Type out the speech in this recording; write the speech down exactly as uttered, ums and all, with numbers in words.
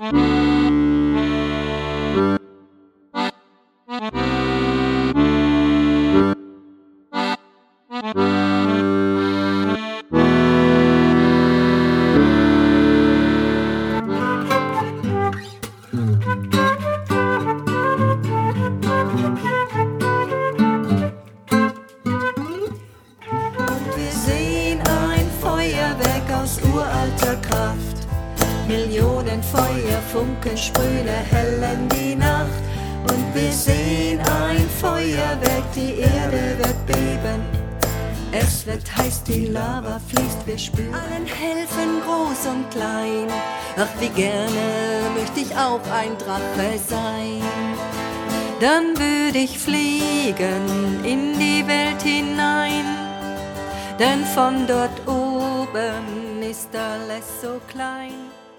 Aus uralter Kraft. Millionen Feuerfunken sprühen hellen die Nacht. Und wir sehen ein Feuerwerk, die Erde wird beben. Es wird heiß, die Lava fließt, wir spüren allen helfen, groß und klein. Ach, wie gerne möchte ich auch ein Drache sein. Dann würde ich fliegen in die Welt hinein, denn von dort oben ist alles so klein.